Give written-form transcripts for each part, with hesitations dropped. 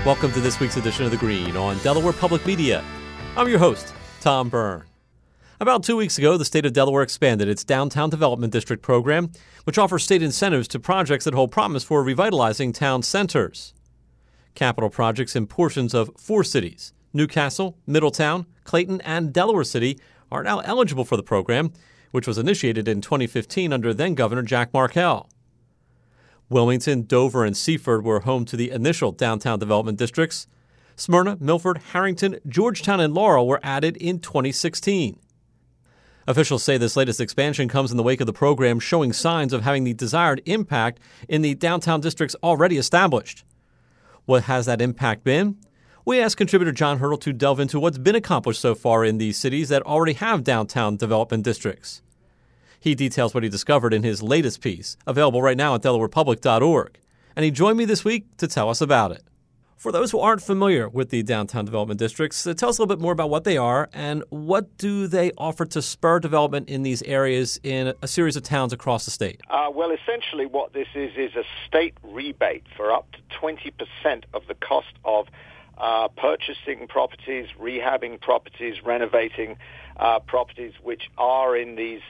Welcome to this week's edition of The Green on Delaware Public Media. I'm your host, Tom Byrne. About 2 weeks ago, the state of Delaware expanded its Downtown Development District program, which offers state incentives to projects that hold promise for revitalizing town centers. Capital projects in portions of 4 cities, Newcastle, Middletown, Clayton, and Delaware City, are now eligible for the program, which was initiated in 2015 under then-Governor Jack Markell. Wilmington, Dover, and Seaford were home to the initial downtown development districts. Smyrna, Milford, Harrington, Georgetown, and Laurel were added in 2016. Officials say this latest expansion comes in the wake of the program showing signs of having the desired impact in the downtown districts already established. What has that impact been? We asked contributor John Hurdle to delve into what's been accomplished so far in these cities that already have downtown development districts. He details what he discovered in his latest piece, available right now at delawarepublic.org. And he joined me this week to tell us about it. For those who aren't familiar with the downtown development districts, tell us a little bit more about what they are and what do they offer to spur development in these areas in a series of towns across the state? Well, essentially what this is a state rebate for up to 20% of the cost of purchasing properties, rehabbing properties, renovating properties which are in these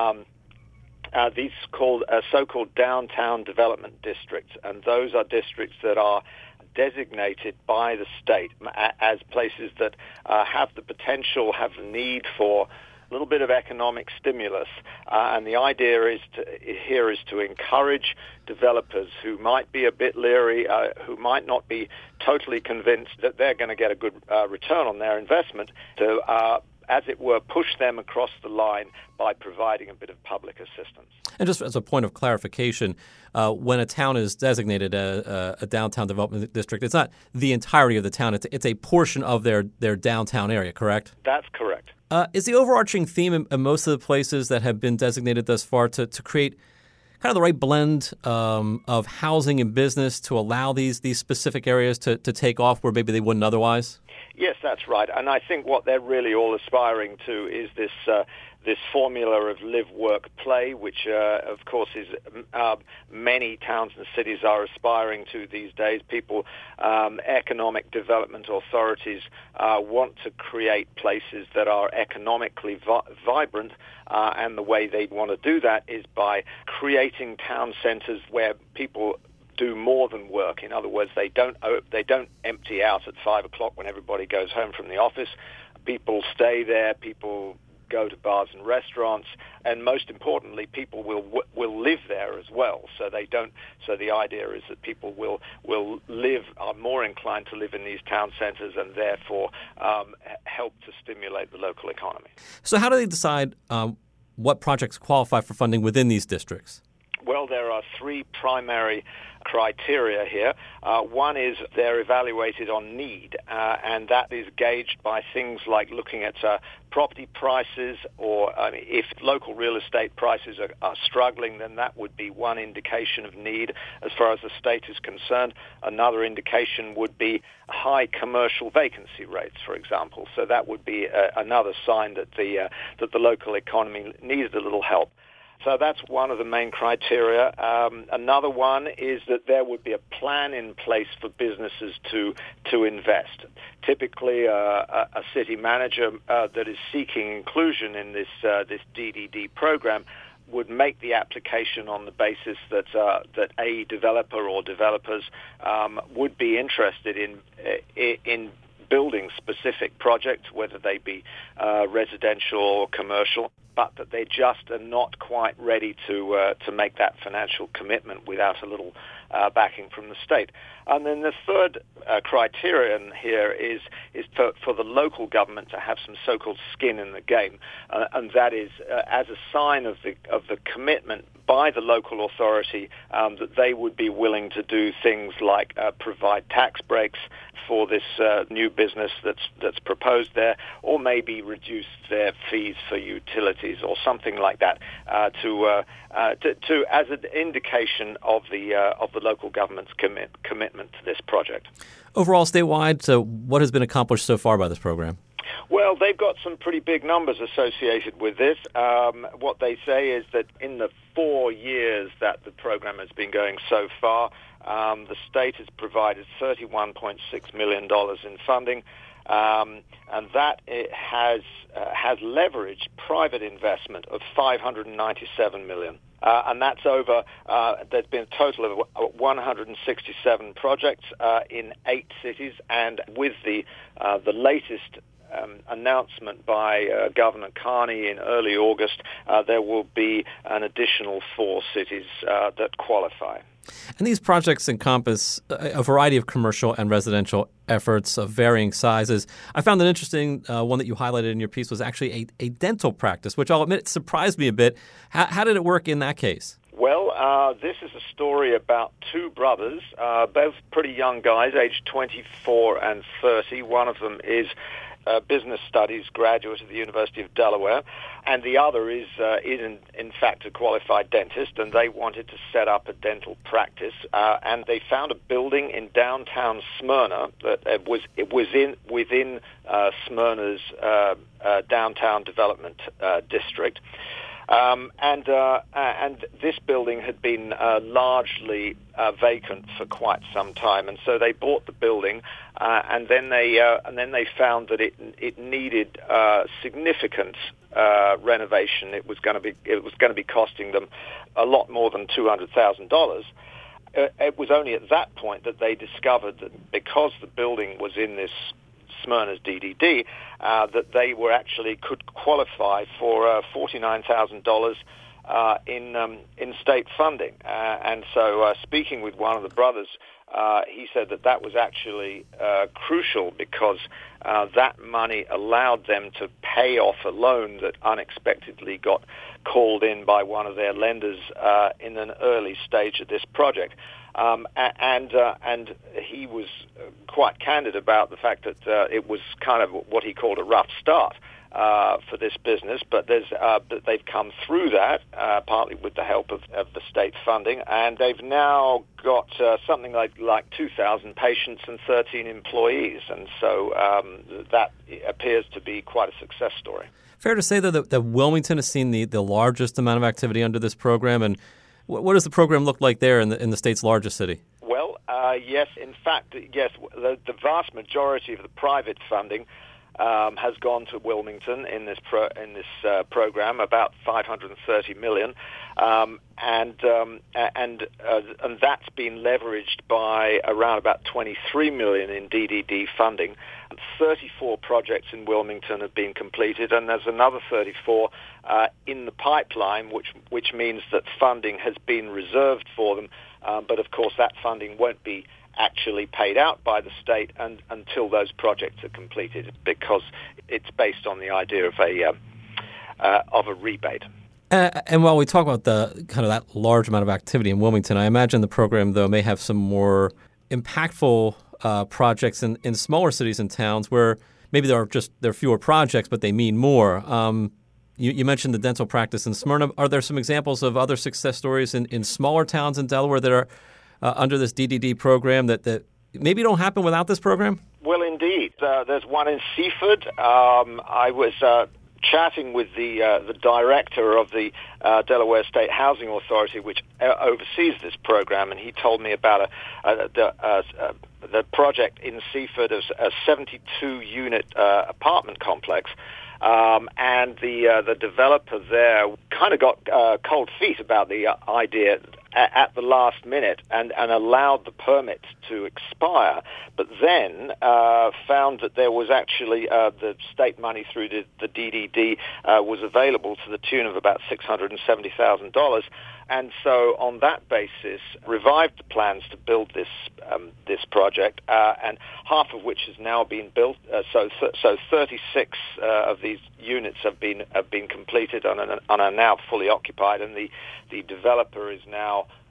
so-called downtown development districts, and those are districts that are designated by the state as places that have the potential, have the need for a little bit of economic stimulus, and the idea is to encourage developers who might be a bit leery, who might not be totally convinced that they're going to get a good return on their investment, to as it were, push them across the line by providing a bit of public assistance. And just as a point of clarification, when a town is designated a downtown development district, it's not the entirety of the town. It's a portion of their downtown area, correct? That's correct. Is the overarching theme in most of the places that have been designated thus far to create kind of the right blend of housing and business to allow these specific areas to take off where maybe they wouldn't otherwise? Yes, that's right. And I think what they're really all aspiring to is this formula of live, work, play, which, of course, is many towns and cities are aspiring to these days. People, economic development authorities want to create places that are economically vibrant, and the way they want to do that is by creating town centers where people do more than work. In other words, they don't empty out at 5 o'clock when everybody goes home from the office. People stay there. People go to bars and restaurants, and most importantly, people will live there as well. So they don't. So the idea is that people will are more inclined to live in these town centers, and therefore help to stimulate the local economy. So how do they decide what projects qualify for funding within these districts? Well, there are 3 primary criteria here. One is they're evaluated on need, and that is gauged by things like looking at property prices, or if local real estate prices are struggling, then that would be one indication of need as far as the state is concerned. Another indication would be high commercial vacancy rates, for example. So that would be another sign that the local economy needs a little help. So that's one of the main criteria. Another one is that there would be a plan in place for businesses to invest. Typically, a city manager that is seeking inclusion in this DDD program would make the application on the basis that a developer or developers would be interested in building specific projects, whether they be residential or commercial, but that they just are not quite ready to make that financial commitment without a little backing from the state. And then the third criterion here is for the local government to have some so-called skin in the game, and that is as a sign of the commitment by the local authority that they would be willing to do things like provide tax breaks for this new business that's proposed there, or maybe reduce their fees for utilities or something like that, to as an indication of the local government's commitment to this project. Overall, statewide, so what has been accomplished so far by this program? Well, they've got some pretty big numbers associated with this. What they say is that in the 4 years that the program has been going so far, the state has provided $31.6 million in funding, and that it has leveraged private investment of $597 million. And that's over, there's been a total of 167 projects in 8 cities, and with the latest announcement by Governor Carney in early August, there will be an additional 4 cities that qualify. And these projects encompass a variety of commercial and residential efforts of varying sizes. I found an interesting one that you highlighted in your piece was actually a dental practice, which I'll admit surprised me a bit. How did it work in that case? Well, this is a story about 2 brothers, both pretty young guys, aged 24 and 30. One of them is a business studies graduate at the University of Delaware, and the other is in fact a qualified dentist, and they wanted to set up a dental practice, and they found a building in downtown Smyrna that was within Smyrna's downtown development district. And this building had been largely vacant for quite some time, and so they bought the building, and then they found that it needed significant renovation. It was going to be costing them a lot more than $200,000. It was only at that point that they discovered that because the building was in this Smyrna's DDD, that they were actually could qualify for $49,000 in state funding. And so speaking with one of the brothers, he said that was actually crucial because that money allowed them to pay off a loan that unexpectedly got called in by one of their lenders in an early stage of this project. And he was quite candid about the fact that it was kind of what he called a rough start for this business, but they've come through that partly with the help of the state funding, and they've now got something like 2,000 patients and 13 employees, and so that appears to be quite a success story. Fair to say, though, that Wilmington has seen the largest amount of activity under this program, and what does the program look like there in the state's largest city? Well, yes, in fact, yes, the vast majority of the private funding has gone to Wilmington in this program, about $530 million, and that's been leveraged by around about $23 million in DDD funding. 34 projects in Wilmington have been completed, and there's another 34 in the pipeline, which means that funding has been reserved for them. But of course, that funding won't be actually paid out by the state until those projects are completed, because it's based on the idea of a rebate. And while we talk about the kind of that large amount of activity in Wilmington, I imagine the program, though, may have some more impactful projects in smaller cities and towns where maybe there are fewer projects, but they mean more. You mentioned the dental practice in Smyrna. Are there some examples of other success stories in smaller towns in Delaware that are under this DDD program that maybe don't happen without this program? Well, indeed. There's one in Seaford. I was chatting with the director of the Delaware State Housing Authority, which oversees this program, and he told me about the project in Seaford is a 72-unit apartment complex. And the developer there kind of got cold feet about the idea at the last minute and allowed the permit to expire, but then found that there was actually the state money through the DDD was available to the tune of about $670,000. And so on that basis, revived the plans to build this project, and half of which has now been built. So 36 of these units have been completed and are now fully occupied, and the developer is now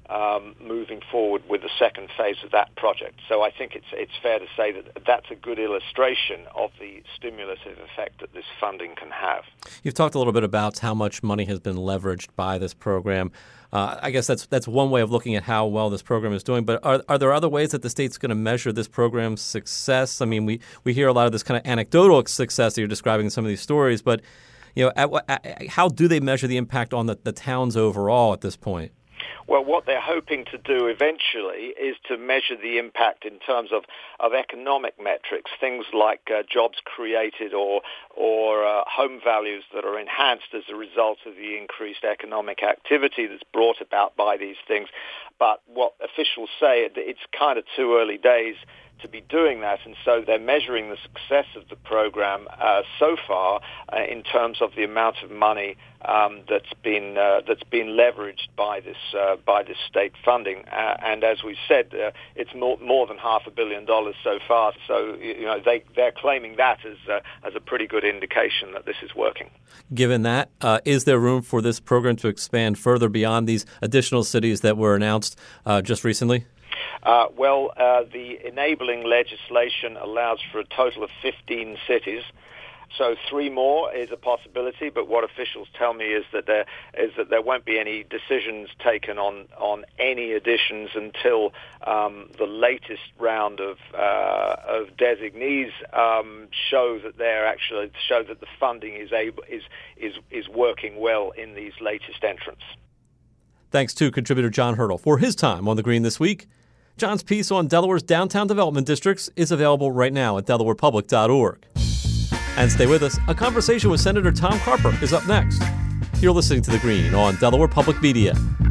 moving forward with the second phase of that project. So I think it's fair to say that that's a good illustration of the stimulative effect that this funding can have. You've talked a little bit about how much money has been leveraged by this program. I guess that's one way of looking at how well this program is doing. But are there other ways that the state's going to measure this program's success? I mean, we hear a lot of this kind of anecdotal success that you're describing in some of these stories. But how do they measure the impact on the towns overall at this point? Well, what they're hoping to do eventually is to measure the impact in terms of economic metrics, things like jobs created or home values that are enhanced as a result of the increased economic activity that's brought about by these things. But what officials say, it's kind of too early days to be doing that, and so they're measuring the success of the program so far in terms of the amount of money that's been leveraged by this state funding. And as we said, it's more than $500 million so far. So they're claiming that as a pretty good indication that this is working. Given that, is there room for this program to expand further beyond these additional cities that were announced just recently? The enabling legislation allows for a total of 15 cities. So 3 more is a possibility, but what officials tell me is that there won't be any decisions taken on any additions until the latest round of designees show that the funding is working well in these latest entrants. Thanks to contributor John Hurdle for his time on The Green this week. John's piece on Delaware's downtown development districts is available right now at DelawarePublic.org. And stay with us. A conversation with Senator Tom Carper is up next. You're listening to The Green on Delaware Public Media.